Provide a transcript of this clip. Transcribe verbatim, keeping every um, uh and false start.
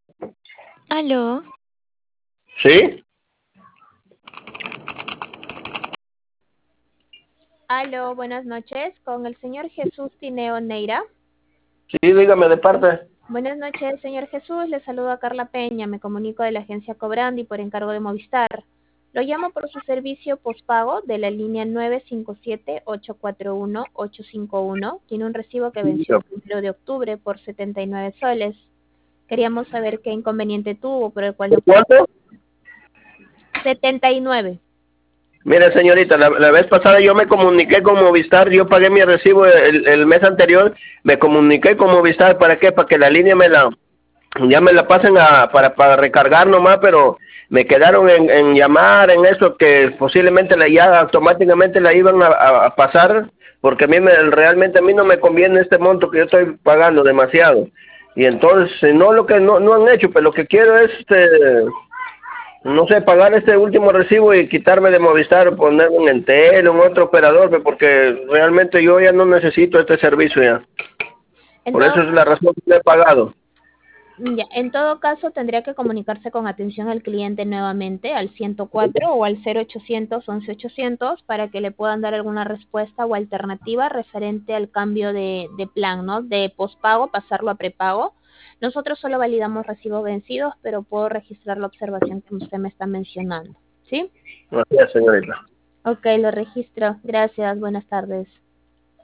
Aló. ¿Sí? Aló, buenas noches, con el señor Jesús Tineo Neira. Sí, dígame de parte. Buenas noches, señor Jesús, le saluda Carla Peña, me comunico de la agencia Cobrandi por encargo de Movistar. Lo llamo por su servicio pospago de la línea nueve cinco siete, ocho cuatro uno, ocho cinco uno. Tiene un recibo que venció el primero de octubre por setenta y nueve soles. Queríamos saber qué inconveniente tuvo por el cual no... ¿Cuánto? setenta y nueve. Mire, señorita, la, la vez pasada yo me comuniqué con Movistar, yo pagué mi recibo el, el mes anterior, me comuniqué con Movistar, ¿para qué? Para que la línea me la, ya me la pasen a, para, para recargar nomás, pero me quedaron en, en llamar, en eso, que posiblemente la, ya automáticamente la iban a, a, a pasar, porque a mí me, realmente a mí no me conviene este monto que yo estoy pagando demasiado. Y entonces, no lo que no, no han hecho, pero lo que quiero es... este no sé, pagar este último recibo y quitarme de Movistar, poner un Entel, un otro operador, pues, porque realmente yo ya no necesito este servicio ya. En Por eso todo es la razón que he pagado. Ya, en todo caso, tendría que comunicarse con atención al cliente nuevamente al ciento cuatro o al cero ochocientos, once ochocientos para que le puedan dar alguna respuesta o alternativa referente al cambio de, de plan, ¿no? De pospago, pasarlo a prepago. Nosotros solo validamos recibos vencidos, pero puedo registrar la observación que usted me está mencionando, ¿sí? Gracias, señorita. Ok, lo registro. Gracias, buenas tardes.